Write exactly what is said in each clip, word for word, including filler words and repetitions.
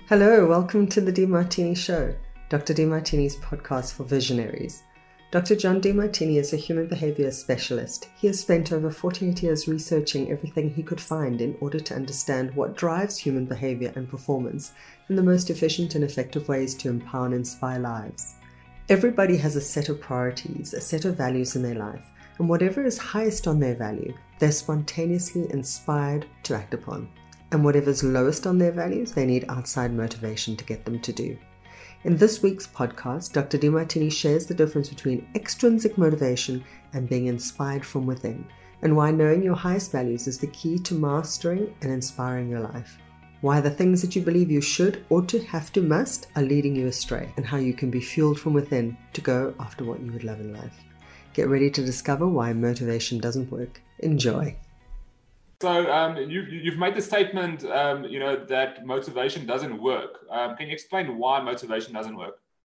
Hello, welcome to the Demartini Show, Doctor Demartini's podcast for visionaries. Doctor John Demartini is a human behavior specialist. He has spent over forty-eight years researching everything he could find in order to understand what drives human behavior and performance and the most efficient and effective ways to empower and inspire lives. Everybody has a set of priorities, a set of values in their life, and whatever is highest on their value, they're spontaneously inspired to act upon. And whatever's lowest on their values, they need outside motivation to get them to do. In this week's podcast, Doctor Demartini shares the difference between extrinsic motivation and being inspired from within, and why knowing your highest values is the key to mastering and inspiring your life. Why the things that you believe you should, ought to, have to, must are leading you astray, and how you can be fueled from within to go after what you would love in life. Get ready to discover why motivation doesn't work. Enjoy. So um, you, you've made the statement, um, you know, that motivation doesn't work. Um, can you explain why motivation doesn't work?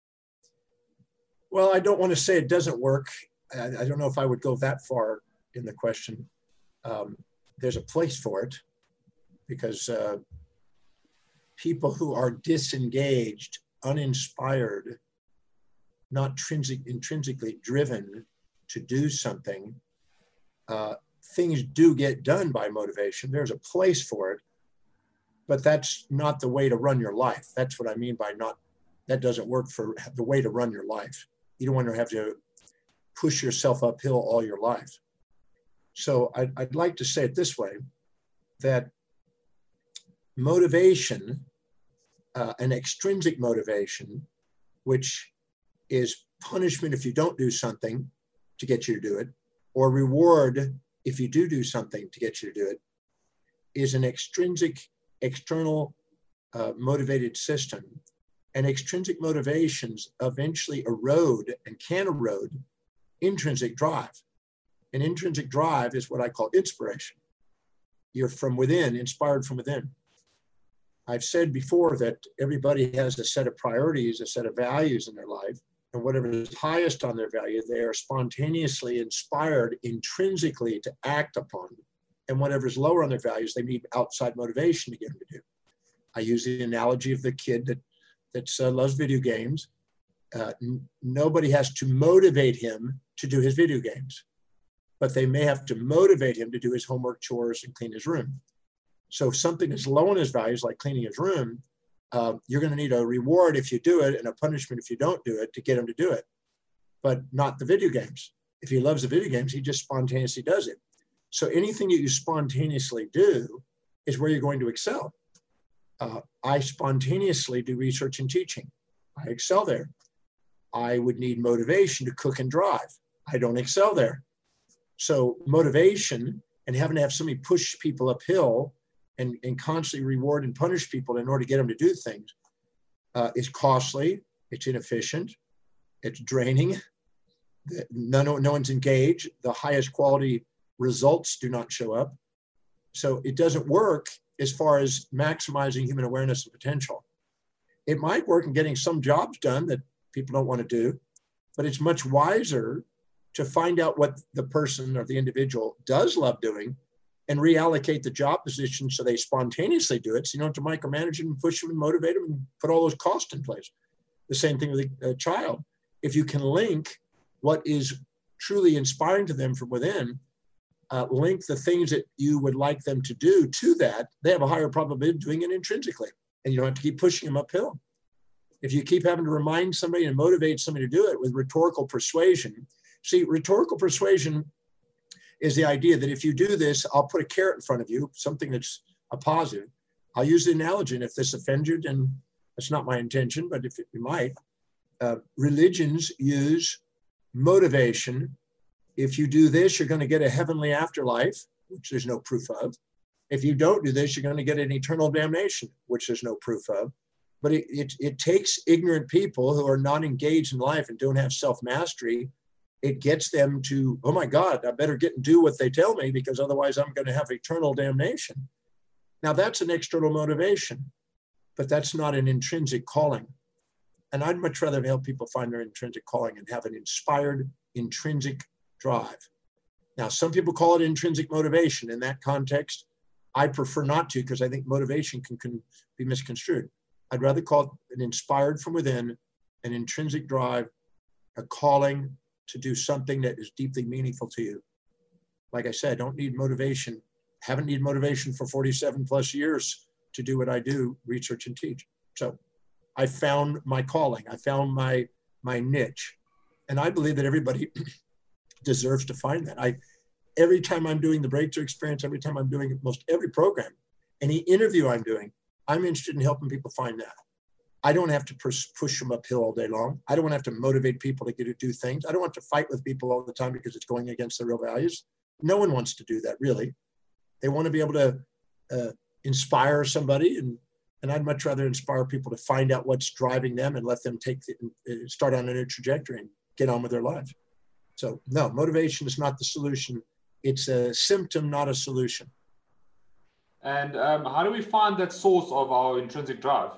Well, I don't want to say it doesn't work. I, I don't know if I would go that far in the question. Um, there's a place for it because uh, people who are disengaged, uninspired, not intrinsic, intrinsically driven to do something, uh, things do get done by motivation. There's a place for it, but that's not the way to run your life. That's what I mean by not, that doesn't work for the way to run your life. You don't want to have to push yourself uphill all your life. So I'd, I'd like to say it this way, that motivation, uh, an extrinsic motivation, which is punishment if you don't do something to get you to do it, or reward if you do do something to get you to do it, is an extrinsic, external uh, motivated system. And extrinsic motivations eventually erode and can erode intrinsic drive. And intrinsic drive is what I call inspiration. You're from within, inspired from within. I've said before that everybody has a set of priorities, a set of values in their life. And whatever is highest on their value, they are spontaneously inspired intrinsically to act upon. And whatever is lower on their values, they need outside motivation to get them to do. I use the analogy of the kid that that uh, loves video games. Uh, n- nobody has to motivate him to do his video games, but they may have to motivate him to do his homework, chores, and clean his room. So if something is low on his values, like cleaning his room, Uh, you're going to need a reward if you do it and a punishment if you don't do it to get him to do it, but not the video games. If he loves the video games, he just spontaneously does it. So anything that you spontaneously do is where you're going to excel. Uh, I spontaneously do research and teaching. I excel there. I would need motivation to cook and drive. I don't excel there. So motivation and having to have somebody push people uphill And, and constantly reward and punish people in order to get them to do things uh, is costly, it's inefficient, it's draining, no, no, no one's engaged, the highest quality results do not show up. So it doesn't work as far as maximizing human awareness and potential. It might work in getting some jobs done that people don't want to do, but it's much wiser to find out what the person or the individual does love doing and reallocate the job position so they spontaneously do it. So you don't have to micromanage them and push them and motivate them and put all those costs in place. The same thing with a, a child. If you can link what is truly inspiring to them from within, uh, link the things that you would like them to do to that, they have a higher probability of doing it intrinsically. And you don't have to keep pushing them uphill. If you keep having to remind somebody and motivate somebody to do it with rhetorical persuasion, see, rhetorical persuasion is the idea that if you do this, I'll put a carrot in front of you, something that's a positive. I'll use the analogy, and if this offends you, then that's not my intention, but if it, it might. Uh, religions use motivation. If you do this, you're going to get a heavenly afterlife, which there's no proof of. If you don't do this, you're going to get an eternal damnation, which there's no proof of. But it, it, it takes ignorant people who are not engaged in life and don't have self-mastery. It gets them to, oh my God, I better get and do what they tell me because otherwise I'm going to have eternal damnation. Now that's an external motivation, but that's not an intrinsic calling. And I'd much rather help people find their intrinsic calling and have an inspired, intrinsic drive. Now, some people call it intrinsic motivation. In that context, I prefer not to because I think motivation can, can be misconstrued. I'd rather call it an inspired from within, an intrinsic drive, a calling to do something that is deeply meaningful to you. Like I said, I don't need motivation. Haven't needed motivation for forty-seven plus years to do what I do, research and teach. So I found my calling. I found my, my niche. And I believe that everybody deserves to find that. I, every time I'm doing the breakthrough experience, every time I'm doing most every program, any interview I'm doing, I'm interested in helping people find that. I don't have to push, push them uphill all day long. I don't want to have to motivate people to get to do things. I don't want to fight with people all the time because it's going against their real values. No one wants to do that, really. They want to be able to uh, inspire somebody, and, and I'd much rather inspire people to find out what's driving them and let them take the, uh, start on a new trajectory and get on with their lives. So no, motivation is not the solution. It's a symptom, not a solution. And um, how do we find that source of our intrinsic drive?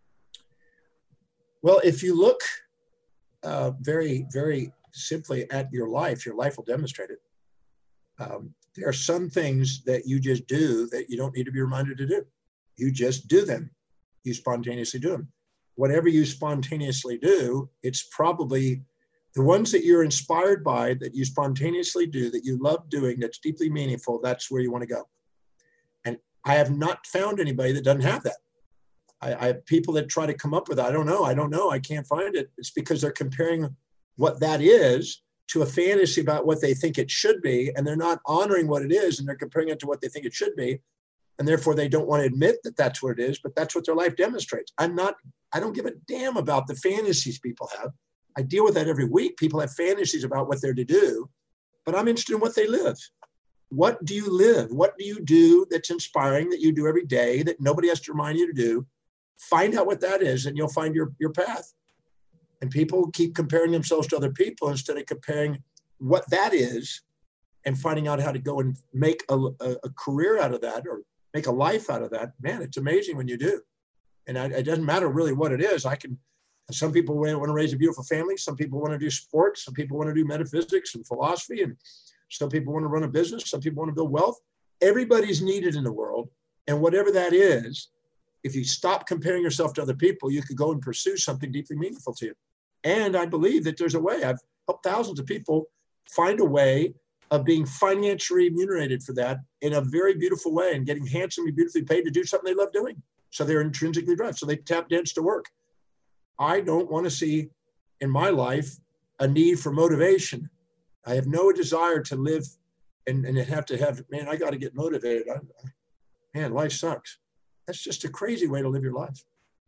Well, if you look uh, very, very simply at your life, your life will demonstrate it. Um, there are some things that you just do that you don't need to be reminded to do. You just do them. You spontaneously do them. Whatever you spontaneously do, it's probably the ones that you're inspired by, that you spontaneously do, that you love doing, that's deeply meaningful, that's where you want to go. And I have not found anybody that doesn't have that. I, I have people that try to come up with it. I don't know. I don't know. I can't find it. It's because they're comparing what that is to a fantasy about what they think it should be. And they're not honoring what it is. And they're comparing it to what they think it should be. And therefore they don't want to admit that that's what it is, but that's what their life demonstrates. I'm not, I don't give a damn about the fantasies people have. I deal with that every week. People have fantasies about what they're to do, but I'm interested in what they live. What do you live? What do you do that's inspiring, that you do every day, that nobody has to remind you to do? Find out what that is, and you'll find your, your path. And people keep comparing themselves to other people instead of comparing what that is and finding out how to go and make a, a, a career out of that or make a life out of that. Man, it's amazing when you do. And I, it doesn't matter really what it is. I can, some people want to raise a beautiful family. Some people want to do sports. Some people want to do metaphysics and philosophy. And some people want to run a business. Some people want to build wealth. Everybody's needed in the world. And whatever that is, if you stop comparing yourself to other people, you could go and pursue something deeply meaningful to you. And I believe that there's a way. I've helped thousands of people find a way of being financially remunerated for that in a very beautiful way and getting handsomely, beautifully paid to do something they love doing. So they're intrinsically driven. So they tap dance to work. I don't want to see in my life a need for motivation. I have no desire to live and, and have to have, man, I got to get motivated. I, man, life sucks. That's just a crazy way to live your life.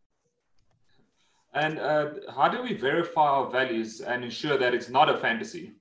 And uh, how do we verify our values and ensure that it's not a fantasy?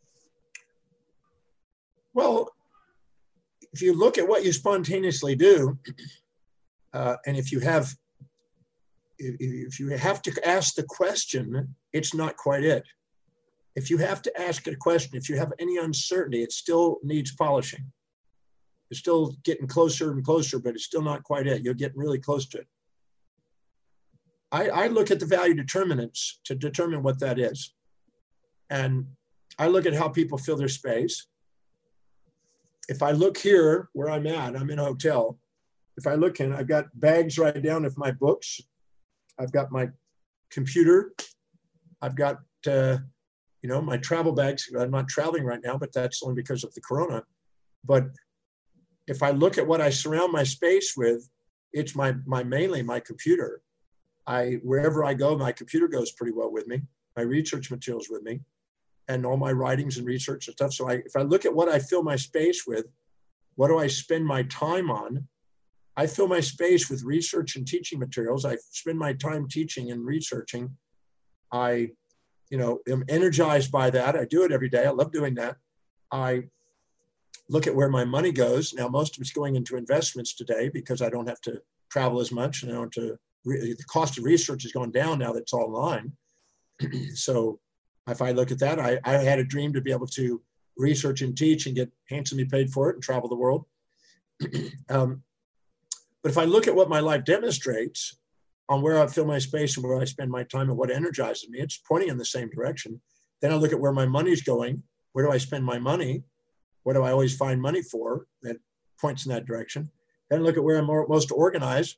Well, if you look at what you spontaneously do, uh, and if you have, if, if you have to ask the question, it's not quite it. If you have to ask a question, if you have any uncertainty, it still needs polishing. It's still getting closer and closer, but it's still not quite it. You're getting really close to it. I, I look at the value determinants to determine what that is. And I look at how people fill their space. If I look here where I'm at, I'm in a hotel. If I look in, I've got bags right down of my books. I've got my computer. I've got, uh, you know, my travel bags. I'm not traveling right now, but that's only because of the corona. But if I look at what I surround my space with, it's my, my mainly my computer. I, wherever I go, my computer goes pretty well with me. My research materials with me, and all my writings and research and stuff. So I, if I look at what I fill my space with, what do I spend my time on? I fill my space with research and teaching materials. I spend my time teaching and researching. I, you know, am energized by that. I do it every day. I love doing that. I look at where my money goes. Now, most of it's going into investments today because I don't have to travel as much, and I don't have to. The cost of research has gone down now that it's all online. So if I look at that, I, I had a dream to be able to research and teach and get handsomely paid for it and travel the world. um, but if I look at what my life demonstrates on where I fill my space and where I spend my time and what energizes me, it's pointing in the same direction. Then I look at where my money's going. Where do I spend my money? What do I always find money for? That points in that direction. Then I look at where I'm more, most organized.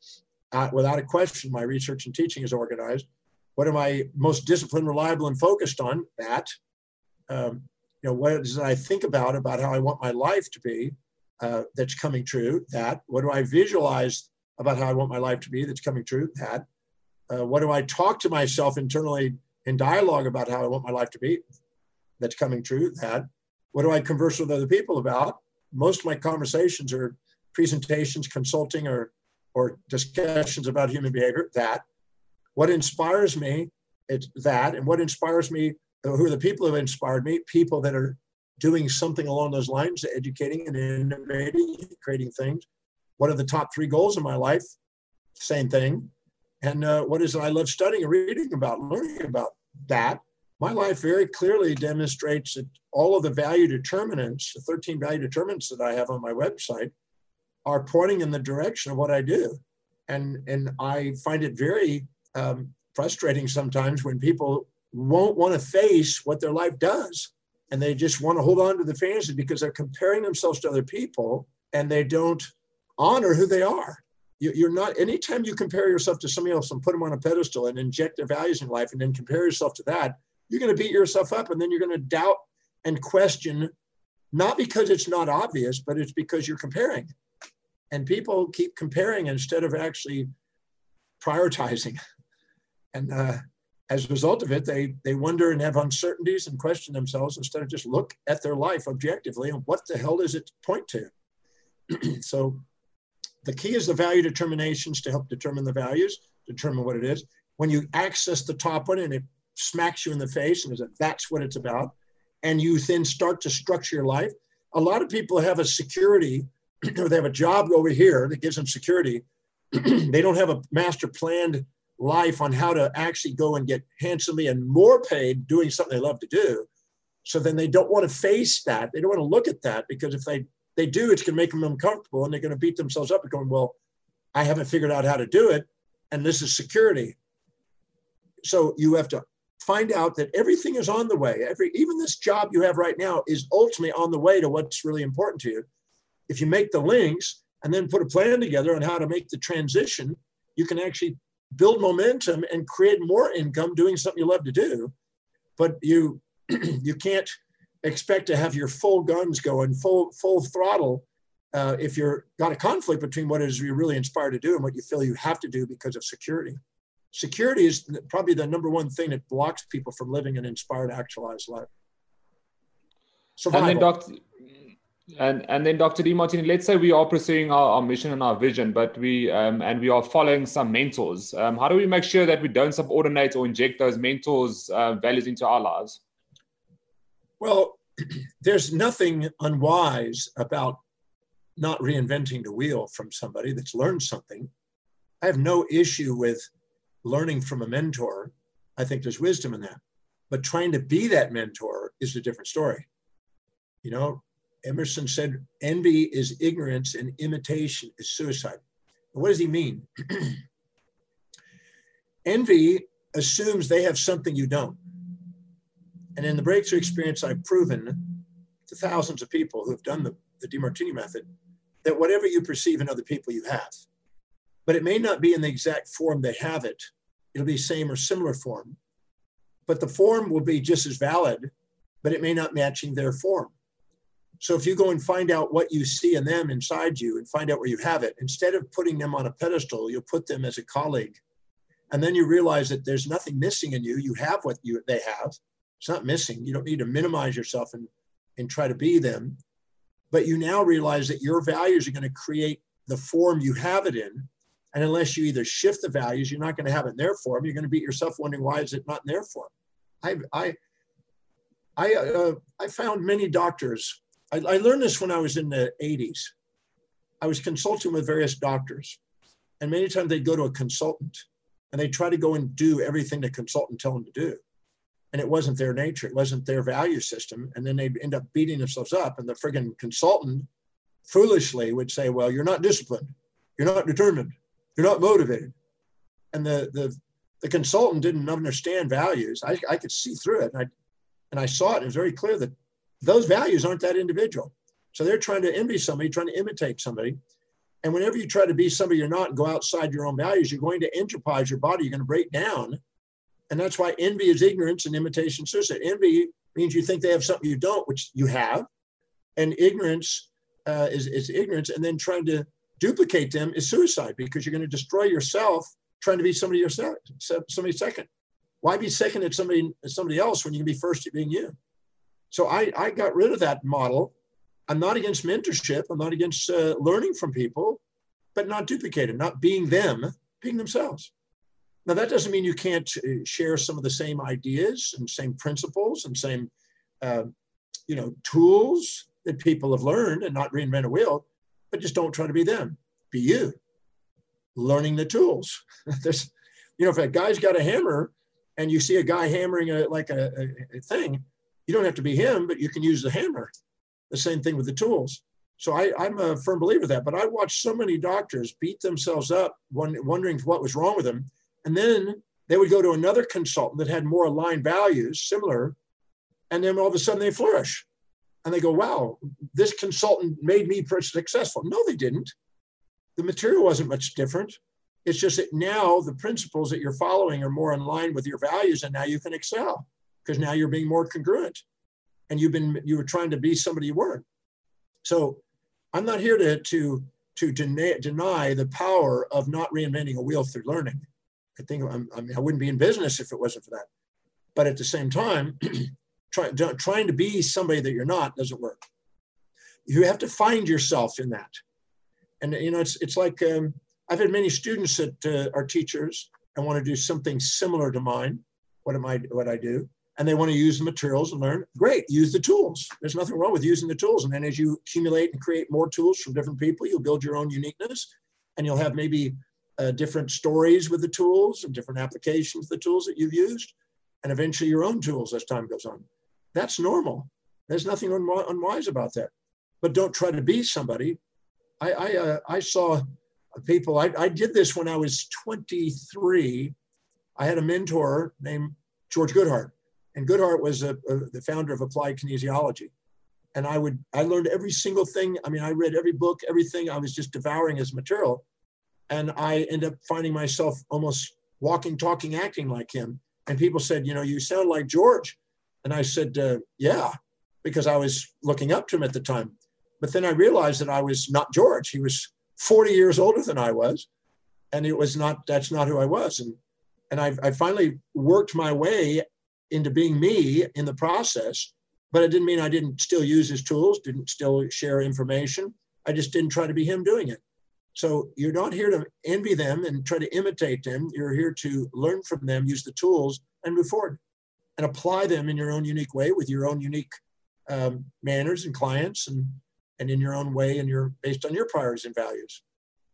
uh, without a question, my research and teaching is organized. What am I most disciplined, reliable, and focused on? That. Um, you know, what does I think about, about how I want my life to be uh, that's coming true? That. What do I visualize about how I want my life to be that's coming true? That. Uh, what do I talk to myself internally in dialogue about how I want my life to be that's coming true? That. What do I converse with other people about? Most of my conversations are presentations, consulting, or, or discussions about human behavior. That. What inspires me? It's that. And what inspires me? Who are the people who have inspired me? People that are doing something along those lines, educating and innovating, creating things. What are the top three goals in my life? Same thing. And uh, what is it I love studying and reading about, learning about? That. My life very clearly demonstrates that all of the value determinants, the thirteen value determinants that I have on my website, are pointing in the direction of what I do. And, and I find it very um, frustrating sometimes when people won't want to face what their life does. And they just want to hold on to the fantasy because they're comparing themselves to other people and they don't honor who they are. You, you're not, anytime you compare yourself to somebody else and put them on a pedestal and inject their values in life and then compare yourself to that, you're going to beat yourself up and then you're going to doubt and question, not because it's not obvious, but it's because you're comparing. And people keep comparing instead of actually prioritizing. And uh, as a result of it, they, they wonder and have uncertainties and question themselves instead of just look at their life objectively and what the hell does it point to? So the key is the value determinations to help determine the values, determine what it is. When you access the top one and it smacks you in the face and says, that's what it's about, and you then start to structure your life. A lot of people have a security, or they have a job over here that gives them security. They don't have a master planned life on how to actually go and get handsomely and more paid doing something they love to do. So then they don't want to face that. They don't want to look at that because if they, they do, it's going to make them uncomfortable and they're going to beat themselves up and going, well, I haven't figured out how to do it. And this is security. So you have to find out that everything is on the way. Every, even this job you have right now is ultimately on the way to what's really important to you. If you make the links and then put a plan together on how to make the transition, you can actually build momentum and create more income doing something you love to do. But you, you can't expect to have your full guns going, full, full throttle uh, if you're got a conflict between what it is you're really inspired to do and what you feel you have to do because of security. Security is probably the number one thing that blocks people from living an inspired, actualized life. Survival. And then, Doctor and, and then, Doctor Demartini, let's say we are pursuing our, our mission and our vision, but we um, and we are following some mentors. Um, how do we make sure that we don't subordinate or inject those mentors' uh, values into our lives? Well, there's nothing unwise about not reinventing the wheel from somebody that's learned something. I have no issue with learning from a mentor. I think there's wisdom in that. But trying to be that mentor is a different story. You know, Emerson said, envy is ignorance and imitation is suicide. And what does he mean? Envy assumes they have something you don't. And in the breakthrough experience, I've proven to thousands of people who have done the, the Demartini method that whatever you perceive in other people, you have. But it may not be in the exact form they have it. It'll be same or similar form. But the form will be just as valid, but it may not matching their form. So if you go and find out what you see in them inside you and find out where you have it, instead of putting them on a pedestal, you'll put them as a colleague. And then you realize that there's nothing missing in you. You have what you they have. It's not missing. You don't need to minimize yourself and, and try to be them. But you now realize that your values are going to create the form you have it in. And unless you either shift the values, you're not going to have it in their form. You're going to beat yourself wondering, why is it not in their form? I, I, I, uh, I found many doctors. I, I learned this when I was in the eighties. I was consulting with various doctors. And many times they'd go to a consultant and they try to go and do everything the consultant tell them to do. And it wasn't their nature. It wasn't their value system. And then they'd end up beating themselves up. And the friggin' consultant foolishly would say, well, you're not disciplined. You're not determined. You're not motivated. And the, the, the consultant didn't understand values. I, I could see through it. And I, and I saw it. It was very clear that those values aren't that individual. So they're trying to envy somebody, trying to imitate somebody. And whenever you try to be somebody you're not and go outside your own values, you're going to enterprise your body. You're going to break down. And that's why envy is ignorance and imitation suicide. Envy means you think they have something you don't, which you have. And ignorance uh, is, is ignorance. And then trying to duplicate them is suicide, because you're going to destroy yourself trying to be somebody yourself, somebody second. Why be second at somebody, somebody else when you can be first at being you? So I, I got rid of that model. I'm not against mentorship. I'm not against uh, learning from people, but not duplicating, not being them, being themselves. Now, that doesn't mean you can't share some of the same ideas and same principles and same, uh, you know, tools that people have learned, and not reinvent a wheel, but just don't try to be them. Be you. Learning the tools. There's, you know, if a guy's got a hammer and you see a guy hammering a, like a, a, a thing, you don't have to be him, but you can use the hammer. The same thing with the tools. So I, I'm a firm believer of that. But I watched so many doctors beat themselves up, wondering what was wrong with them. And then they would go to another consultant that had more aligned values, similar, and then all of a sudden they flourish. And they go, wow, this consultant made me successful. No, they didn't. The material wasn't much different. It's just that now the principles that you're following are more in line with your values, and now you can excel because now you're being more congruent. And you've been, you were trying to be somebody you weren't. So I'm not here to, to, to deny, deny the power of not reinventing a wheel through learning. I think, I'm, I mean, I wouldn't be in business if it wasn't for that. But at the same time, try, trying to be somebody that you're not doesn't work. You have to find yourself in that. And, you know, it's, it's like, um, I've had many students that uh, are teachers and want to do something similar to mine. What am I, what I do? And they want to use the materials and learn. Great, use the tools. There's nothing wrong with using the tools. And then as you accumulate and create more tools from different people, you'll build your own uniqueness, and you'll have maybe uh, different stories with the tools and different applications of the tools that you've used, and eventually your own tools as time goes on. That's normal. There's nothing un unwise about that. But don't try to be somebody. I, I, uh, I saw people, I, I did this when I was twenty-three. I had a mentor named George Goodhart. And Goodhart was a, a, the founder of applied kinesiology. And I would, I learned every single thing. I mean, I read every book, everything. I was just devouring his material. And I ended up finding myself almost walking, talking, acting like him. And people said, you know, you sound like George. And I said, uh, yeah, because I was looking up to him at the time. But then I realized that I was not George. He was forty years older than I was. And it was not, that's not who I was. And, and I, I finally worked my way into being me in the process, but it didn't mean I didn't still use his tools, didn't still share information. I just didn't try to be him doing it. So you're not here to envy them and try to imitate them. You're here to learn from them, use the tools, and move forward and apply them in your own unique way with your own unique um, manners and clients, and, and in your own way, and your based on your priorities and values.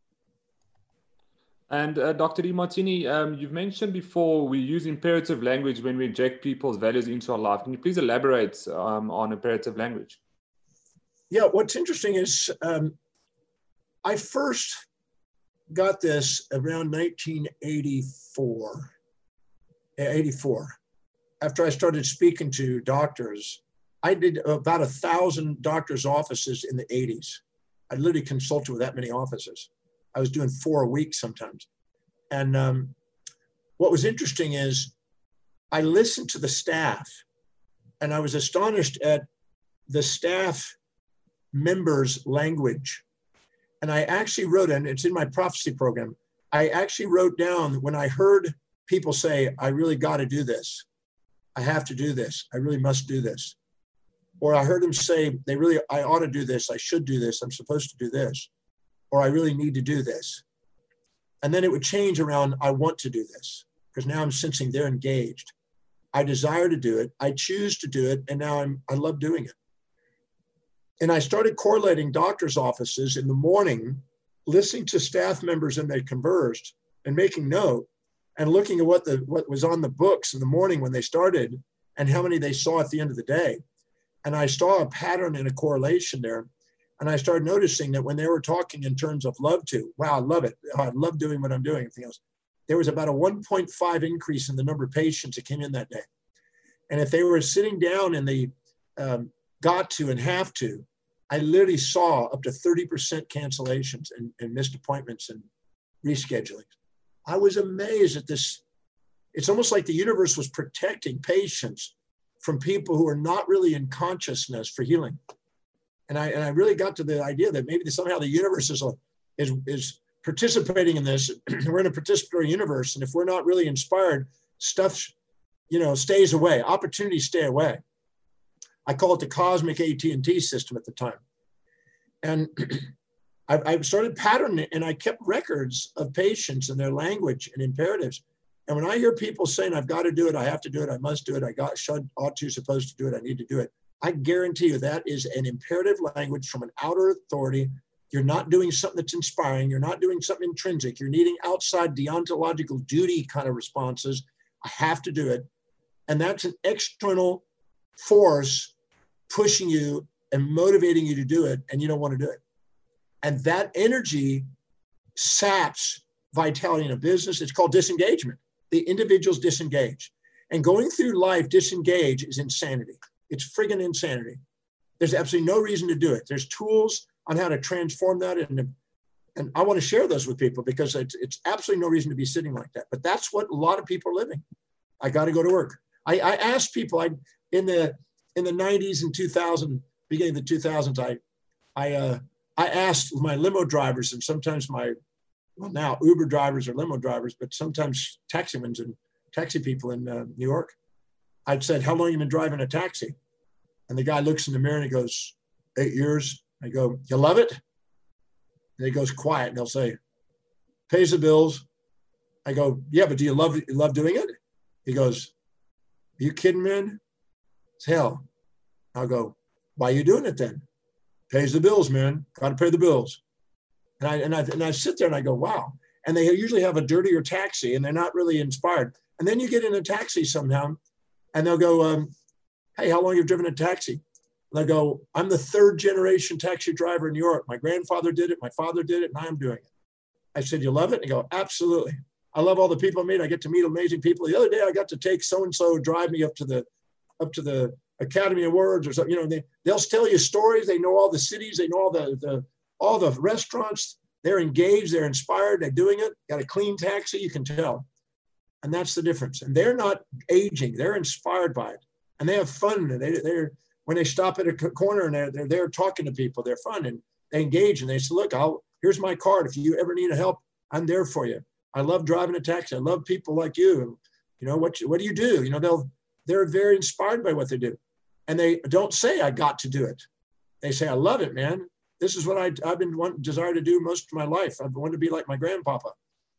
And uh, Doctor Demartini, um, you've mentioned before we use imperative language when we inject people's values into our life. Can you please elaborate um, on imperative language? Yeah, what's interesting is um, I first got this around nineteen eighty-four, eighty-four. After I started speaking to doctors, I did about a thousand doctors' offices in the eighties. I literally consulted with that many offices. I was doing four a week sometimes. And um, what was interesting is I listened to the staff, and I was astonished at the staff members' language. And I actually wrote, and it's in my prophecy program, I actually wrote down when I heard people say, I really got to do this. I have to do this. I really must do this. Or I heard them say, they really, I ought to do this. I should do this. I'm supposed to do this. Or I really need to do this. And then it would change around, I want to do this, because now I'm sensing they're engaged. I desire to do it. I choose to do it. And now I'm, I love doing it. And I started correlating doctors' offices in the morning, listening to staff members and they conversed and making note and looking at what the, what was on the books in the morning when they started and how many they saw at the end of the day. And I saw a pattern and a correlation there. And I started noticing that when they were talking in terms of love to, wow, I love it. I love doing what I'm doing, everything else. There was about a one point five increase in the number of patients that came in that day. And if they were sitting down in the um, got to and have to, I literally saw up to thirty percent cancellations and, and missed appointments and rescheduling. I was amazed at this. It's almost like the universe was protecting patients from people who are not really in consciousness for healing. And I, and I really got to the idea that maybe somehow the universe is, a, is, is participating in this. We're in a participatory universe. And if we're not really inspired, stuff, you know, stays away. Opportunities stay away. I call it the cosmic A T and T system at the time. And I, I started patterning it, and I kept records of patients and their language and imperatives. And when I hear people saying, I've got to do it, I have to do it, I must do it, I got, should, ought to, supposed to do it, I need to do it, I guarantee you that is an imperative language from an outer authority. You're not doing something that's inspiring. You're not doing something intrinsic. You're needing outside deontological duty kind of responses. I have to do it. And that's an external force pushing you and motivating you to do it, and you don't want to do it. And that energy saps vitality in a business. It's called disengagement. The individual's disengaged. And going through life disengaged is insanity. It's friggin' insanity. There's absolutely no reason to do it. There's tools on how to transform that. And, and I want to share those with people because it's, it's absolutely no reason to be sitting like that. But that's what a lot of people are living. I got to go to work. I, I asked people I, in the in the nineties and two thousand, beginning of the two thousands, I, I, uh, I asked my limo drivers and sometimes my, well now Uber drivers or limo drivers, but sometimes taximen and taxi people in uh, New York. I'd said, how long have you been driving a taxi? And the guy looks in the mirror and he goes, eight years. I go, you love it? And he goes quiet and they'll say, pays the bills. I go, yeah, but do you love, you love doing it? He goes, are you kidding, man? It's hell. I'll go, why are you doing it then? Pays the bills, man. Got to pay the bills. And I, and I, and I sit there and I go, wow. And they usually have a dirtier taxi and they're not really inspired. And then you get in a taxi somehow and they'll go, um, hey, how long have you driven a taxi? And I go, I'm the third generation taxi driver in New York. My grandfather did it, my father did it, and I'm doing it. I said, you love it? And they go, absolutely. I love all the people I meet. I get to meet amazing people. The other day, I got to take so-and-so drive me up to the up to the Academy Awards or something. You know, they, they'll tell you stories. They know all the cities. They know all the, the all the restaurants. They're engaged. They're inspired. They're doing it. Got a clean taxi. You can tell. And that's the difference. And they're not aging. They're inspired by it. And they have fun. And they, they're, when they stop at a corner and they're, they're there talking to people, they're fun and they engage. And they say, look, I'll, here's my card. If you ever need help, I'm there for you. I love driving a taxi. I love people like you. And, you know, what, what do you do? You know, they'll, they're very inspired by what they do. And they don't say, I got to do it. They say, I love it, man. This is what I, I've been wanting, desire to do most of my life. I've wanted to be like my grandpapa.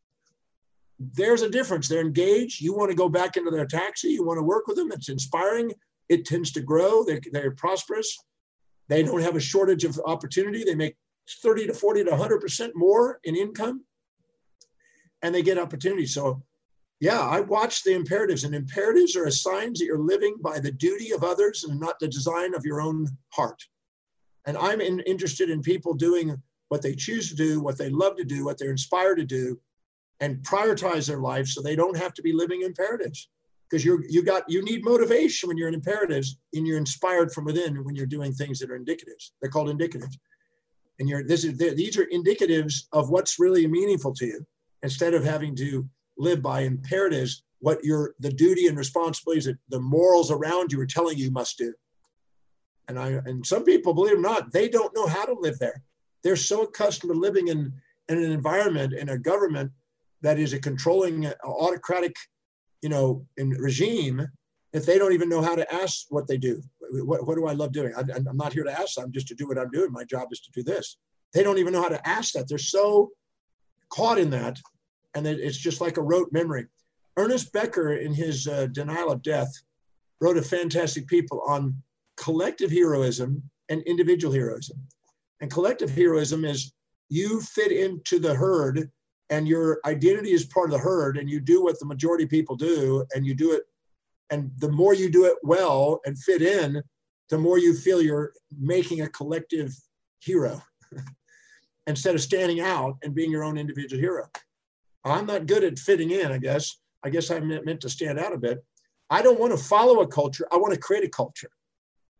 There's a difference. They're engaged. You want to go back into their taxi. You want to work with them. It's inspiring. It tends to grow. They're, they're prosperous. They don't have a shortage of opportunity. They make thirty to forty to one hundred percent more in income. And they get opportunities. So yeah, I watch the imperatives, and imperatives are signs that you're living by the duty of others and not the design of your own heart. And I'm in, interested in people doing what they choose to do, what they love to do, what they're inspired to do, and prioritize their life so they don't have to be living imperatives. Because you're you got you need motivation when you're in imperatives, and you're inspired from within when you're doing things that are indicatives. They're called indicatives, and you're this is these are indicatives of what's really meaningful to you, instead of having to live by imperatives, what your the duty and responsibilities that the morals around you are telling you must do. And I and some people, believe it or not, they don't know how to live there. They're so accustomed to living in, in an environment, in a government that is a controlling, uh, autocratic, you know, in regime, if they don't even know how to ask what they do. What, what do I love doing? I, I'm not here to ask them, just to do what I'm doing. My job is to do this. They don't even know how to ask that. They're so caught in that. And it's just like a rote memory. Ernest Becker, in his uh, Denial of Death, wrote a fantastic piece on collective heroism and individual heroism. And collective heroism is you fit into the herd and your identity is part of the herd and you do what the majority of people do and you do it. And the more you do it well and fit in, the more you feel you're making a collective hero instead of standing out and being your own individual hero. I'm not good at fitting in, I guess. I guess I'm meant to stand out a bit. I don't want to follow a culture. I want to create a culture.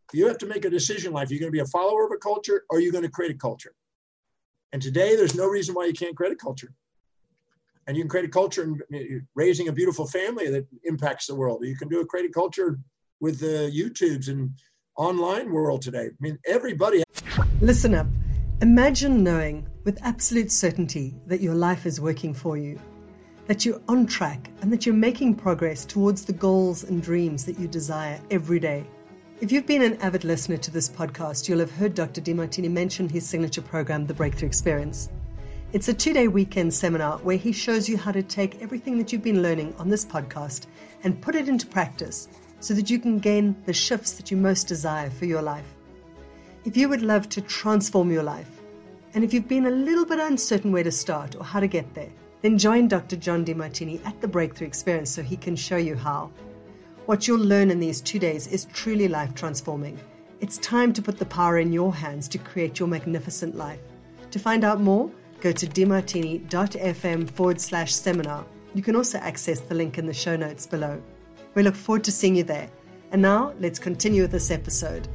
You have to make a decision in life. You're going to be a follower of a culture, or you're going to create a culture. And today, there's no reason why you can't create a culture. And you can create a culture in raising a beautiful family that impacts the world. You can do a create a culture with the YouTubes and online world today. I mean, everybody. Listen up. Imagine knowing with absolute certainty that your life is working for you, that you're on track, and that you're making progress towards the goals and dreams that you desire every day. If you've been an avid listener to this podcast, you'll have heard Doctor Demartini mention his signature program, The Breakthrough Experience. It's a two-day weekend seminar where he shows you how to take everything that you've been learning on this podcast and put it into practice so that you can gain the shifts that you most desire for your life. If you would love to transform your life, and if you've been a little bit uncertain where to start or how to get there, then join Doctor John Demartini at The Breakthrough Experience so he can show you how. What you'll learn in these two days is truly life-transforming. It's time to put the power in your hands to create your magnificent life. To find out more, go to demartini.fm forward slash seminar. You can also access the link in the show notes below. We look forward to seeing you there. And now, let's continue with this episode.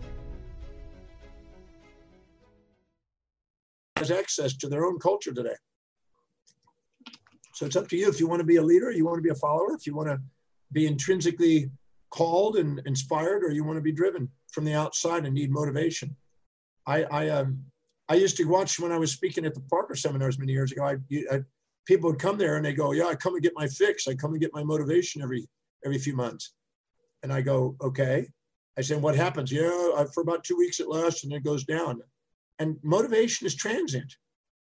Has access to their own culture today. So it's up to you if you want to be a leader, you want to be a follower, if you want to be intrinsically called and inspired, or you want to be driven from the outside and need motivation. I I, um, I used to watch when I was speaking at the Parker seminars many years ago. I, I, people would come there and they go, yeah, I come and get my fix. I come and get my motivation every every few months. And I go, okay. I said, what happens? Yeah, I, for about two weeks it lasts and then it goes down. And motivation is transient.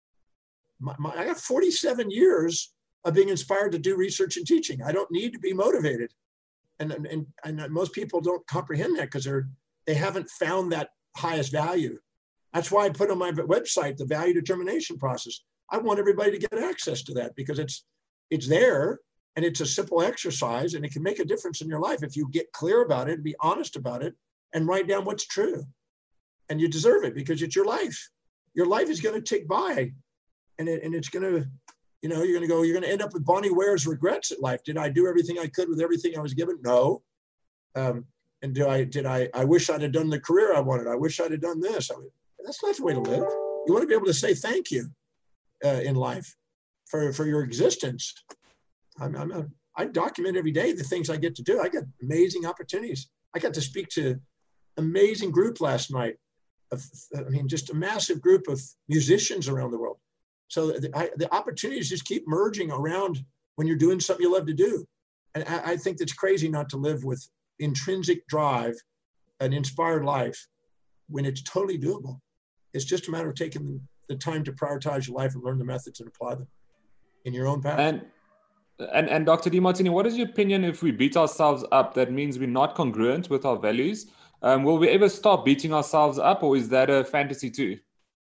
My, my, I got forty-seven years of being inspired to do research and teaching. I don't need to be motivated. And, and, and most people don't comprehend that because they're, they haven't found that highest value. That's why I put on my website, the value determination process. I want everybody to get access to that because it's, it's there and it's a simple exercise and it can make a difference in your life if you get clear about it and be honest about it and write down what's true. And you deserve it because it's your life. Your life is going to tick by and, it, and it's going to, you know, you're going to go, you're going to end up with Bonnie Ware's regrets at life. Did I do everything I could with everything I was given? No. Um, and do I, did I, I wish I'd have done the career I wanted. I wish I'd have done this. I mean, that's not the way to live. You want to be able to say thank you uh, in life for, for your existence. I'm, I'm a, I document every day the things I get to do. I got amazing opportunities. I got to speak to amazing group last night. Of, I mean, just a massive group of musicians around the world. So the, I, the opportunities just keep merging around when you're doing something you love to do. And I, I think that's crazy not to live with intrinsic drive, an inspired life, when it's totally doable. It's just a matter of taking the time to prioritize your life and learn the methods and apply them in your own path. And and, and Doctor Demartini, what is your opinion if we beat ourselves up? That means we're not congruent with our values. Um, will we ever stop beating ourselves up, or is that a fantasy too?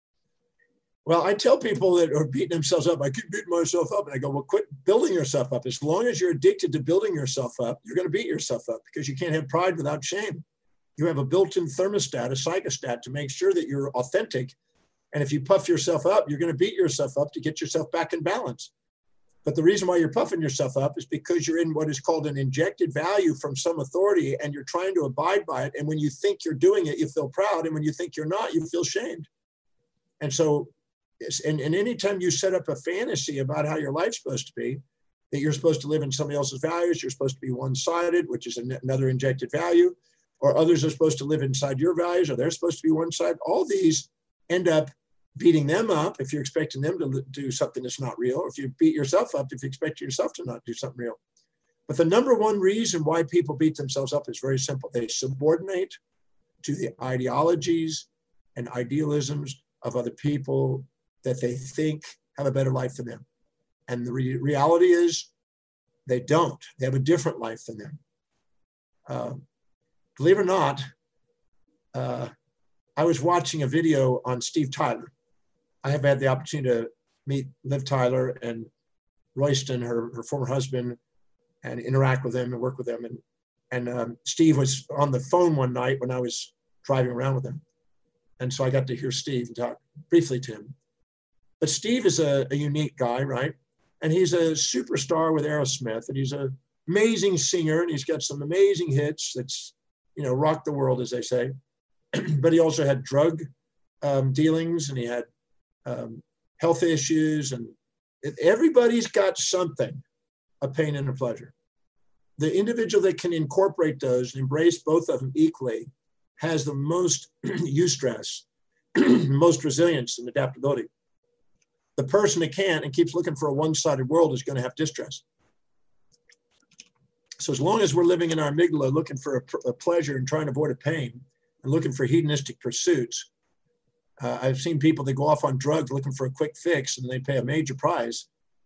Well, I tell people that are beating themselves up, I keep beating myself up. And I go, well, quit building yourself up. As long as you're addicted to building yourself up, you're going to beat yourself up because you can't have pride without shame. You have a built-in thermostat, a psychostat to make sure that you're authentic. And if you puff yourself up, you're going to beat yourself up to get yourself back in balance. But the reason why you're puffing yourself up is because you're in what is called an injected value from some authority and you're trying to abide by it. And when you think you're doing it, you feel proud. And when you think you're not, you feel shamed. And so, and, and anytime you set up a fantasy about how your life's supposed to be, that you're supposed to live in somebody else's values, you're supposed to be one-sided, which is another injected value, or others are supposed to live inside your values, or they're supposed to be one side, all these end up beating them up if you're expecting them to do something that's not real, or if you beat yourself up if you expect yourself to not do something real. But the number one reason why people beat themselves up is very simple. They subordinate to the ideologies and idealisms of other people that they think have a better life than them. And the re- reality is they don't. They have a different life than them. Uh, believe it or not, uh, I was watching a video on Steve Tyler. I have had the opportunity to meet Liv Tyler and Royston, her, her former husband, and interact with them and work with them. And, and um, Steve was on the phone one night when I was driving around with him. And so I got to hear Steve and talk briefly to him. But Steve is a, a unique guy, right? And he's a superstar with Aerosmith, and he's an amazing singer, and he's got some amazing hits that's you know, rocked the world, as they say. But he also had drug um, dealings, and he had um, health issues, and everybody's got something, a pain and a pleasure. The individual that can incorporate those and embrace both of them equally has the most eustress, most resilience and adaptability. The person that can't and keeps looking for a one-sided world is going to have distress. So as long as we're living in our amygdala, looking for a, a pleasure and trying to avoid a pain and looking for hedonistic pursuits, uh, I've seen people that go off on drugs looking for a quick fix, and they pay a major price.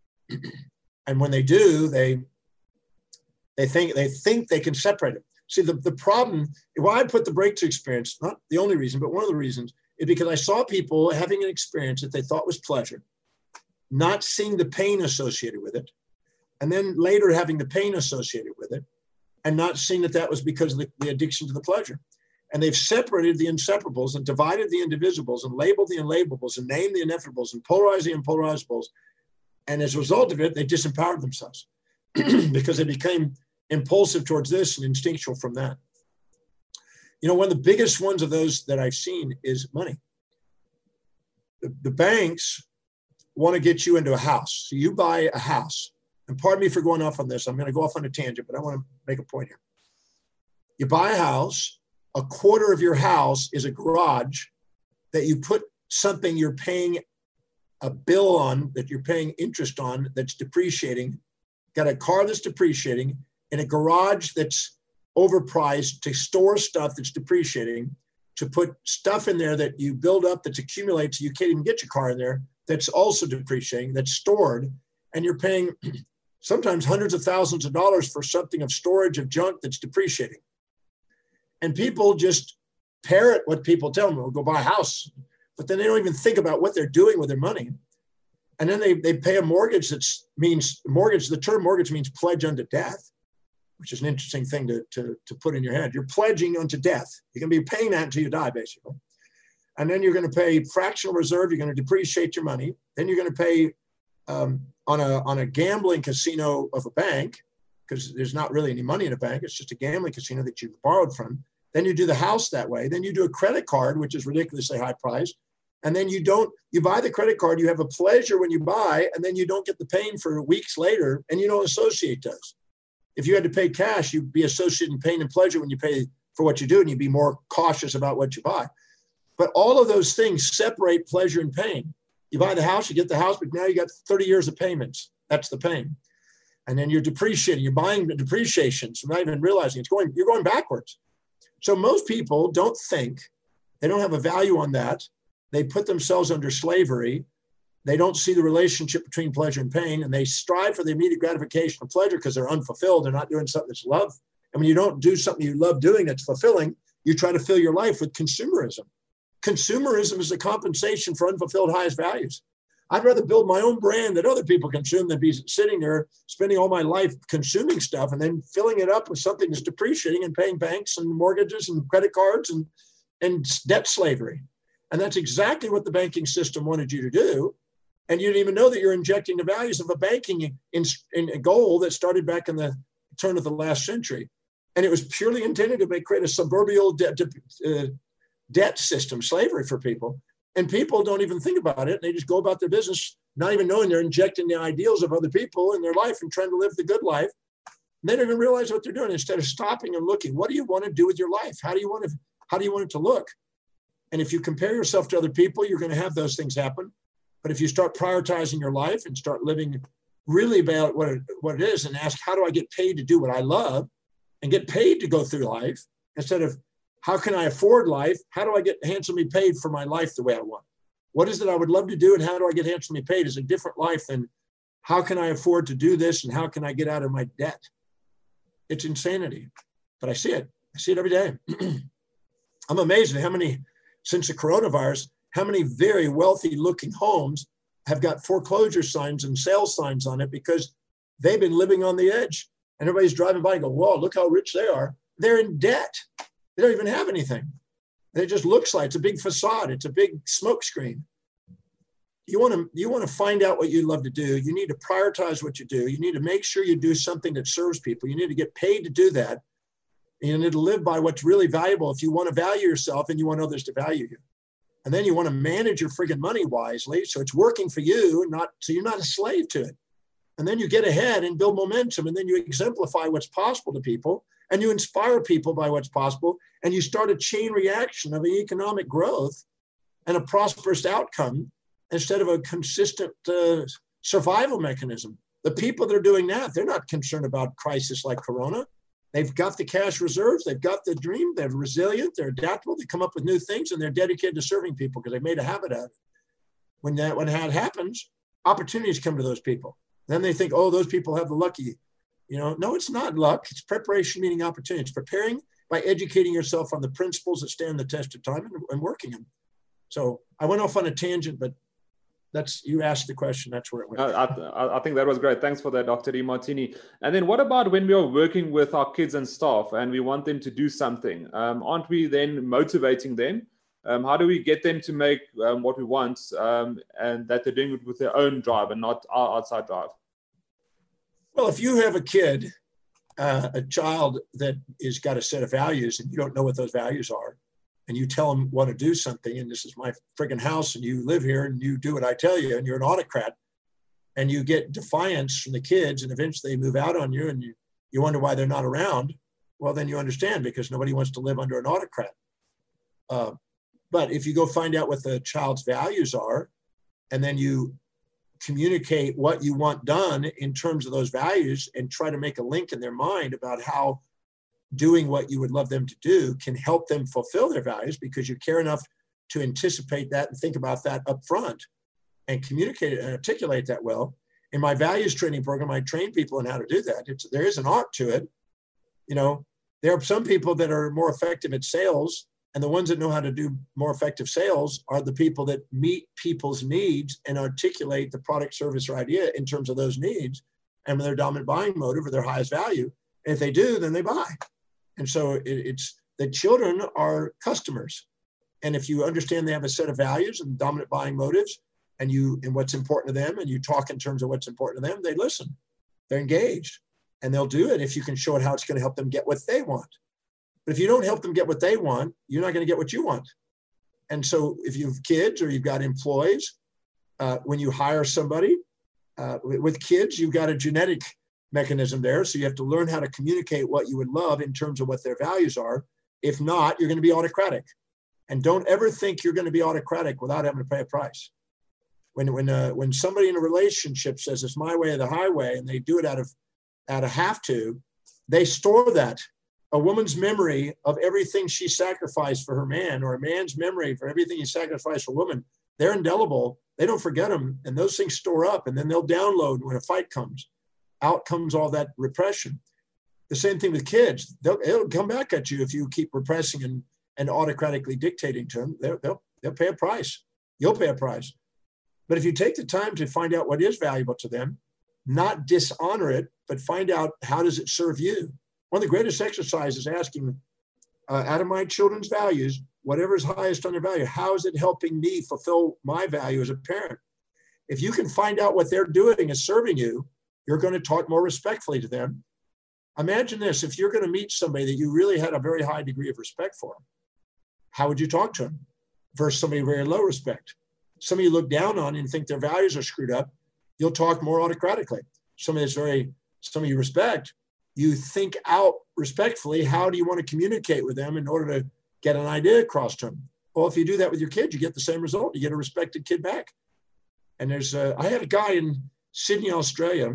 And when they do, they they think they think they can separate it. See, the, the problem, why I put the breakthrough experience, not the only reason, but one of the reasons, is because I saw people having an experience that they thought was pleasure, not seeing the pain associated with it, and then later having the pain associated with it, and not seeing that that was because of the, the addiction to the pleasure. And they've separated the inseparables and divided the indivisibles and labeled the unlabellables and named the ineffable and polarized the unpolarizables. And as a result of it, they disempowered themselves because they became impulsive towards this and instinctual from that. You know, one of the biggest ones of those that I've seen is money. The, the banks want to get you into a house. So you buy a house. And pardon me for going off on this. I'm going to go off on a tangent, but I want to make a point here. You buy a house. A quarter of your house is a garage that you put something you're paying a bill on, that you're paying interest on, that's depreciating. Got a car that's depreciating, in a garage that's overpriced to store stuff that's depreciating, to put stuff in there that you build up that's accumulates, so you can't even get your car in there, that's also depreciating, that's stored, and you're paying sometimes hundreds of thousands of dollars for something of storage of junk that's depreciating. And people just parrot what people tell them. They'll go buy a house, but then they don't even think about what they're doing with their money. And then they, they pay a mortgage that means mortgage. The term mortgage means pledge unto death, which is an interesting thing to, to, to put in your head. You're pledging unto death. You're going to be paying that until you die, basically. And then you're going to pay fractional reserve. You're going to depreciate your money. Then you're going to pay um, on a on a gambling casino of a bank, because there's not really any money in a bank. It's just a gambling casino that you've borrowed from. Then you do the house that way. Then you do a credit card, which is ridiculously high priced. And then you don't, you buy the credit card, you have a pleasure when you buy, and then you don't get the pain for weeks later, and you don't associate those. If you had to pay cash, you'd be associating pain and pleasure when you pay for what you do, and you'd be more cautious about what you buy. But all of those things separate pleasure and pain. You buy the house, you get the house, but now you got thirty years of payments. That's the pain. And then you're depreciating, you're buying the depreciation, so not even realizing it's going, you're going backwards. So most people don't think, they don't have a value on that. They put themselves under slavery. They don't see the relationship between pleasure and pain, and they strive for the immediate gratification of pleasure because they're unfulfilled. They're not doing something that's love. And when you don't do something you love doing that's fulfilling, you try to fill your life with consumerism. Consumerism is a compensation for unfulfilled highest values. I'd rather build my own brand that other people consume than be sitting there spending all my life consuming stuff and then filling it up with something that's depreciating and paying banks and mortgages and credit cards and, and debt slavery. And that's exactly what the banking system wanted you to do. And you didn't even know that you're injecting the values of a banking in, in a goal that started back in the turn of the last century. And it was purely intended to make, create a suburbial de- de- uh, debt system, slavery for people. And people don't even think about it. They just go about their business, not even knowing they're injecting the ideals of other people in their life and trying to live the good life. And they don't even realize what they're doing. Instead of stopping and looking, what do you want to do with your life? How do you want to, how do you want it to look? And if you compare yourself to other people, you're going to have those things happen. But if you start prioritizing your life and start living really about what it, what it is and ask, how do I get paid to do what I love and get paid to go through life instead of, how can I afford life? How do I get handsomely paid for my life the way I want? What is it I would love to do and how do I get handsomely paid is a different life than how can I afford to do this and how can I get out of my debt? It's insanity, but I see it. I see it every day. I'm amazed at how many, since the coronavirus, how many very wealthy looking homes have got foreclosure signs and sale signs on it because they've been living on the edge. And everybody's driving by and go, whoa, look how rich they are. They're in debt. They don't even have anything. It just looks like it's a big facade. It's a big smoke screen. You want to you want to find out what you love to do. You need to prioritize what you do. You need to make sure you do something that serves people. You need to get paid to do that. You need to live by what's really valuable if you want to value yourself and you want others to value you. And then you want to manage your friggin' money wisely so it's working for you, and not so you're not a slave to it. And then you get ahead and build momentum, and then you exemplify what's possible to people, and you inspire people by what's possible, and you start a chain reaction of economic growth and a prosperous outcome instead of a consistent uh, survival mechanism. The people that are doing that, they're not concerned about crisis like Corona. They've got the cash reserves, they've got the dream, they're resilient, they're adaptable, they come up with new things, and they're dedicated to serving people because they've made a habit out of it. When that, when that happens, opportunities come to those people. Then they think, oh, those people have the lucky. You know, no, it's not luck. It's preparation meeting opportunity. It's preparing by educating yourself on the principles that stand the test of time and, and working them. So I went off on a tangent, but that's, you asked the question, that's where it went. I, I, I think that was great. Thanks for that, Doctor Demartini. And then what about when we are working with our kids and staff and we want them to do something? Um, aren't we then motivating them? Um, how do we get them to make um, what we want um, and that they're doing it with their own drive and not our outside drive? Well, if you have a kid, uh, a child that has got a set of values and you don't know what those values are, and you tell them want to do something, and this is my friggin' house, and you live here and you do what I tell you, and you're an autocrat, and you get defiance from the kids, and eventually they move out on you, and you, you wonder why they're not around, well, then you understand, because nobody wants to live under an autocrat. Uh, but if you go find out what the child's values are, and then you communicate what you want done in terms of those values and try to make a link in their mind about how doing what you would love them to do can help them fulfill their values, because you care enough to anticipate that and think about that up front and communicate it and articulate that well. In my values training program, I train people on how to do that. It's, there is an art to it. You know, there are some people that are more effective at sales, and the ones that know how to do more effective sales are the people that meet people's needs and articulate the product, service, or idea in terms of those needs and their dominant buying motive or their highest value. And if they do, then they buy. And so it, it's the children are customers. And if you understand they have a set of values and dominant buying motives and you and what's important to them, and you talk in terms of what's important to them, they listen. They're engaged. And they'll do it if you can show it how it's going to help them get what they want. But if you don't help them get what they want, you're not going to get what you want. And so if you have kids or you've got employees, uh, when you hire somebody uh, with kids, you've got a genetic mechanism there. So you have to learn how to communicate what you would love in terms of what their values are. If not, you're going to be autocratic. And don't ever think you're going to be autocratic without having to pay a price. When, when, uh, when somebody in a relationship says it's my way or the highway, and they do it out of, out of have to, they store that. A woman's memory of everything she sacrificed for her man, or a man's memory for everything he sacrificed for a woman, they're indelible. They don't forget them. And those things store up, and then they'll download when a fight comes. Out comes all that repression. The same thing with kids. They'll, it'll come back at you if you keep repressing and, and autocratically dictating to them. They'll, they'll, they'll pay a price. You'll pay a price. But if you take the time to find out what is valuable to them, not dishonor it, but find out how does it serve you. One of the greatest exercises is asking, uh, out of my children's values, whatever is highest on their value, how is it helping me fulfill my value as a parent? If you can find out what they're doing is serving you, you're going to talk more respectfully to them. Imagine this, if you're going to meet somebody that you really had a very high degree of respect for, how would you talk to them versus somebody very low respect? Somebody you look down on and think their values are screwed up, you'll talk more autocratically. Somebody that's very, somebody you respect, you think out respectfully, how do you want to communicate with them in order to get an idea across to them? Well, if you do that with your kid, you get the same result. You get a respected kid back. And there's, a, I had a guy in Sydney, Australia,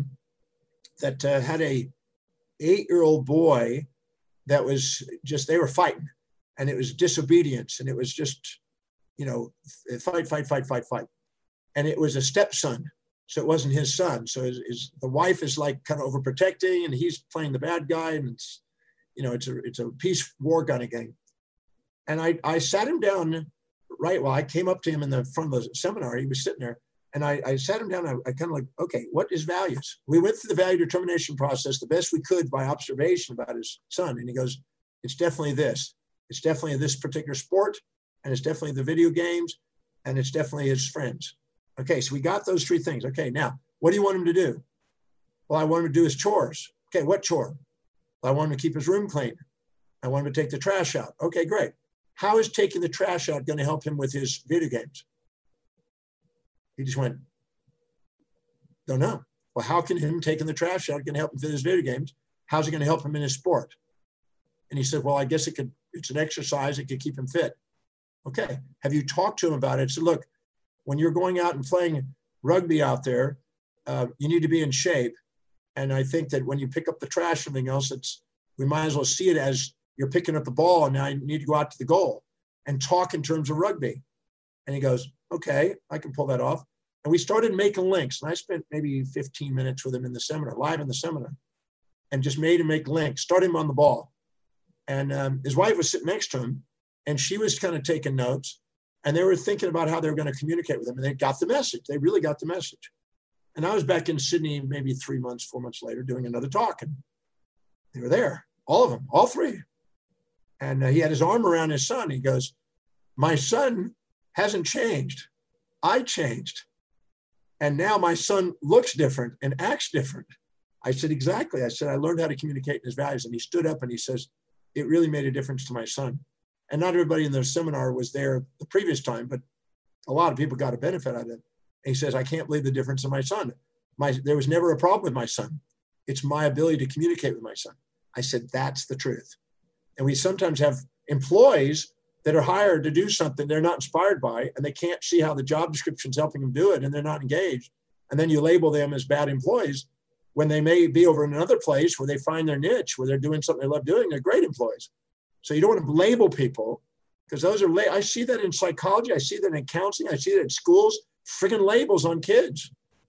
that uh, had a eight-year-old boy that was just, they were fighting, and it was disobedience, and it was just, you know, fight, fight, fight, fight, fight. And it was a stepson, so it wasn't his son. So his, his, the wife is like kind of overprotecting, and he's playing the bad guy, and it's, you know, it's a, it's a peace war kind of game. And I, I sat him down, right, well, I came up to him in the front of the seminar, he was sitting there, and I, I sat him down, I, I kind of like, okay, what is values? We went through the value determination process the best we could by observation about his son. And he goes, it's definitely this. It's definitely this particular sport, and it's definitely the video games, and it's definitely his friends. Okay, so we got those three things. Okay, now, what do you want him to do? Well, I want him to do his chores. Okay, what chore? Well, I want him to keep his room clean. I want him to take the trash out. Okay, great. How is taking the trash out going to help him with his video games? He just went, don't know. Well, how can him taking the trash out going to help him with his video games? How's it going to help him in his sport? And he said, well, I guess it could, it's an exercise. It could keep him fit. Okay. Have you talked to him about it? So look, when you're going out and playing rugby out there, uh, you need to be in shape. And I think that when you pick up the trash or something else, it's, we might as well see it as you're picking up the ball and now you need to go out to the goal and talk in terms of rugby. And he goes, okay, I can pull that off. And we started making links. And I spent maybe fifteen minutes with him in the seminar, live in the seminar, and just made him make links, start him on the ball. And um, his wife was sitting next to him and she was kind of taking notes and they were thinking about how they were going to communicate with him. And they got the message. They really got the message. And I was back in Sydney maybe three months, four months later doing another talk. And they were there, all of them, all three. And uh, he had his arm around his son. He goes, my son hasn't changed. I changed. And now my son looks different and acts different. I said, exactly. I said, I learned how to communicate in his values. And he stood up and he says, it really made a difference to my son. And not everybody in the seminar was there the previous time, but a lot of people got a benefit out of it. And he says, I can't believe the difference in my son. My, there was never a problem with my son. It's my ability to communicate with my son. I said, that's the truth. And we sometimes have employees that are hired to do something they're not inspired by, and they can't see how the job description is helping them do it, and they're not engaged. And then you label them as bad employees when they may be over in another place where they find their niche, where they're doing something they love doing. They're great employees. So you don't want to label people, because those are, la- I see that in psychology. I see that in counseling. I see that in schools, friggin' labels on kids.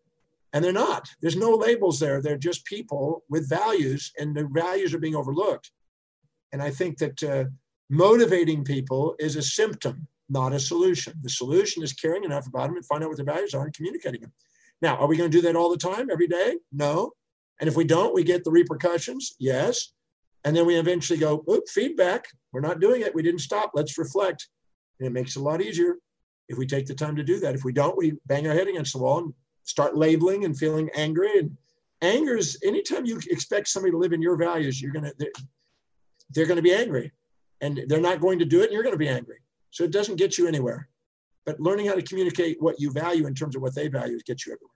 And they're not. There's no labels there. They're just people with values, and their values are being overlooked. And I think that uh, motivating people is a symptom, not a solution. The solution is caring enough about them and find out what their values are and communicating them. Now, are we going to do that all the time, every day? No. And if we don't, we get the repercussions. Yes. And then we eventually go, oop, feedback. We're not doing it. We didn't stop. Let's reflect. And it makes it a lot easier if we take the time to do that. If we don't, we bang our head against the wall and start labeling and feeling angry. And anger is, anytime you expect somebody to live in your values, you're going to, they're, they're going to be angry. And they're not going to do it, and you're going to be angry. So it doesn't get you anywhere. But learning how to communicate what you value in terms of what they value gets you everywhere.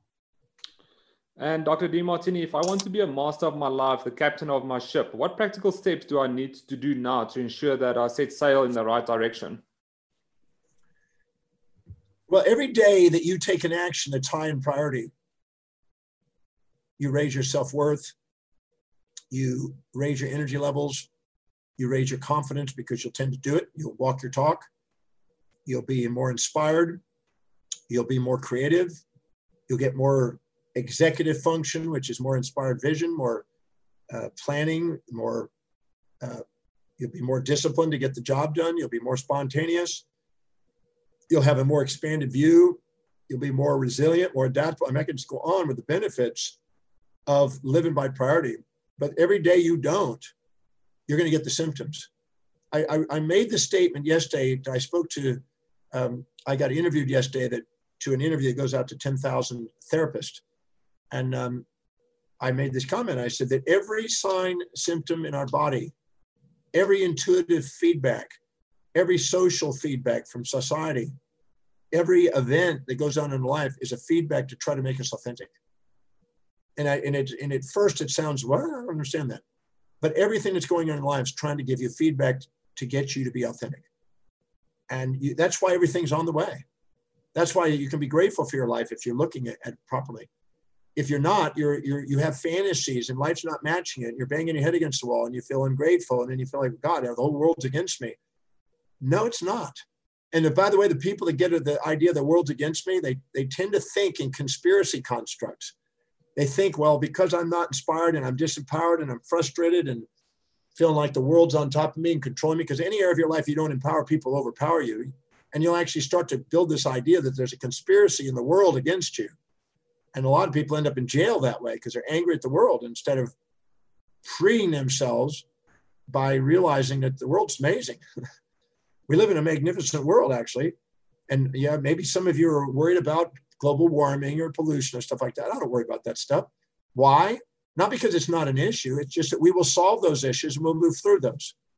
And Doctor Demartini, if I want to be a master of my life, the captain of my ship, what practical steps do I need to do now to ensure that I set sail in the right direction? Well, every day that you take an action that's high in priority, you raise your self-worth, you raise your energy levels, you raise your confidence because you'll tend to do it. You'll walk your talk. You'll be more inspired. You'll be more creative. You'll get more executive function, which is more inspired vision, more uh, planning, more, uh, you'll be more disciplined to get the job done. You'll be more spontaneous. You'll have a more expanded view. You'll be more resilient, more adaptable. I mean, I can just go on with the benefits of living by priority. But every day you don't, you're going to get the symptoms. I, I, I made the statement yesterday. I spoke to, um, I got interviewed yesterday that to an interview that goes out to ten thousand therapists. And um, I made this comment. I said that every sign, symptom in our body, every intuitive feedback, every social feedback from society, every event that goes on in life is a feedback to try to make us authentic. And, I, and, it, and at first it sounds, well, I don't understand that. But everything that's going on in life is trying to give you feedback to get you to be authentic. And you, that's why everything's on the way. That's why you can be grateful for your life if you're looking at it properly. If you're not, you're, you're, you have fantasies and life's not matching it. You're banging your head against the wall and you feel ungrateful. And then you feel like, God, the whole world's against me. No, it's not. And by the way, the people that get the idea the world's against me, they, they tend to think in conspiracy constructs. They think, well, because I'm not inspired and I'm disempowered and I'm frustrated and feeling like the world's on top of me and controlling me, because any area of your life you don't empower, people overpower you. And you'll actually start to build this idea that there's a conspiracy in the world against you. And a lot of people end up in jail that way because they're angry at the world instead of freeing themselves by realizing that the world's amazing. We live in a magnificent world, actually. And yeah, maybe some of you are worried about global warming or pollution or stuff like that. I don't worry about that stuff. Why? Not because it's not an issue. It's just that we will solve those issues and we'll move through those.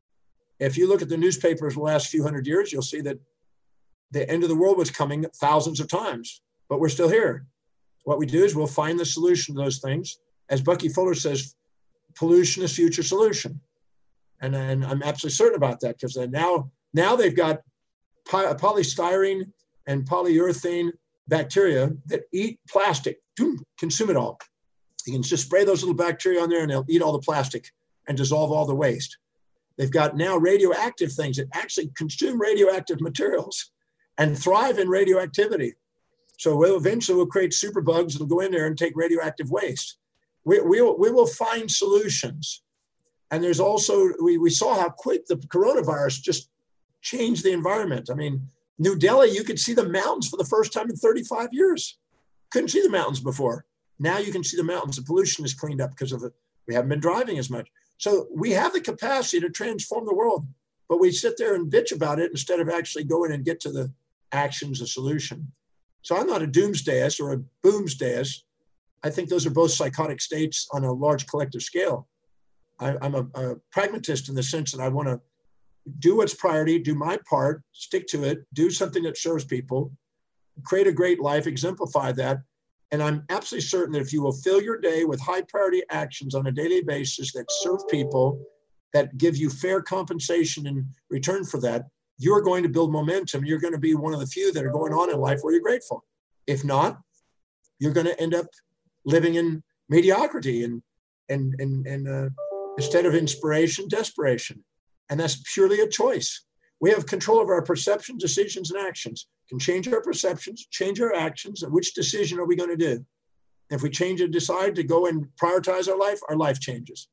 If you look at the newspapers the last few hundred years, you'll see that the end of the world was coming thousands of times, but we're still here. What we do is we'll find the solution to those things. As Bucky Fuller says, pollution is future solution. And, and I'm absolutely certain about that, because now, now they've got poly- polystyrene and polyurethane bacteria that eat plastic, consume it all. You can just spray those little bacteria on there and they'll eat all the plastic and dissolve all the waste. They've got now radioactive things that actually consume radioactive materials and thrive in radioactivity. So we'll eventually we'll create superbugs that'll go in there and take radioactive waste. We, we, will, we will find solutions. And there's also, we, we saw how quick the coronavirus just changed the environment. I mean, New Delhi, you could see the mountains for the first time in thirty-five years. Couldn't see the mountains before. Now you can see the mountains. The pollution is cleaned up because of it. We haven't been driving as much. So we have the capacity to transform the world, but we sit there and bitch about it instead of actually going and get to the actions, the solution. So I'm not a doomsdayist or a boomsdayist. I think those are both psychotic states on a large collective scale. I, I'm a, a pragmatist in the sense that I want to do what's priority, do my part, stick to it, do something that serves people, create a great life, exemplify that. And I'm absolutely certain that if you will fill your day with high priority actions on a daily basis that serve people, that give you fair compensation in return for that, you're going to build momentum. You're going to be one of the few that are going on in life where you're grateful. If not, you're going to end up living in mediocrity and, and, and, and uh, instead of inspiration, desperation. And that's purely a choice. We have control over our perceptions, decisions, and actions. Can change our perceptions, change our actions, and which decision are we going to do? If we change and decide to go and prioritize our life, our life changes.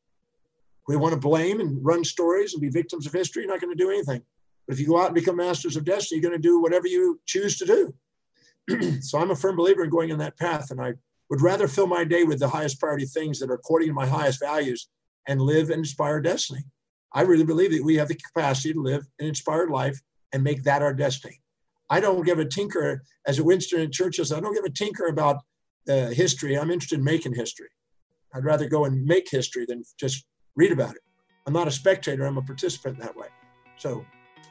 We want to blame and run stories and be victims of history, you're not going to do anything. But if you go out and become masters of destiny, you're going to do whatever you choose to do. So I'm a firm believer in going in that path. And I would rather fill my day with the highest priority things that are according to my highest values and live and inspire destiny. I really believe that we have the capacity to live an inspired life and make that our destiny. I don't give a tinker, as Winston Churchill says, I don't give a tinker about uh, history. I'm interested in making history. I'd rather go and make history than just read about it. I'm not a spectator, I'm a participant in that way. So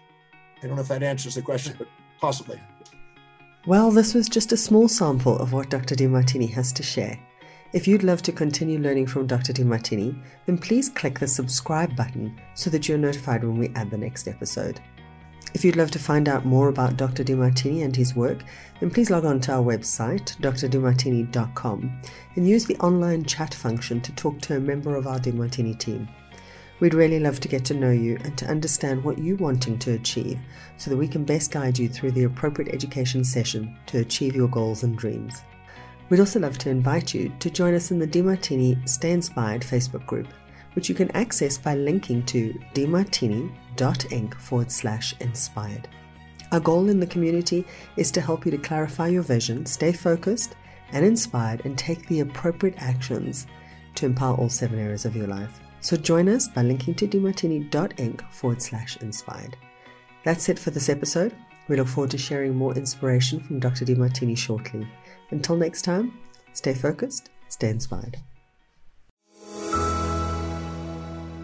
I don't know if that answers the question, but possibly. Well, this was just a small sample of what Doctor Demartini has to share. If you'd love to continue learning from Doctor Demartini, then please click the subscribe button so that you're notified when we add the next episode. If you'd love to find out more about Doctor Demartini and his work, then please log on to our website, d r demartini dot com, and use the online chat function to talk to a member of our Demartini team. We'd really love to get to know you and to understand what you're wanting to achieve so that we can best guide you through the appropriate education session to achieve your goals and dreams. We'd also love to invite you to join us in the Demartini Stay Inspired Facebook group, which you can access by linking to demartini.inc forward slash inspired. Our goal in the community is to help you to clarify your vision, stay focused and inspired, and take the appropriate actions to empower all seven areas of your life. So join us by linking to demartini.inc forward slash inspired. That's it for this episode. We look forward to sharing more inspiration from Doctor Demartini shortly. Until next time, stay focused, stay inspired.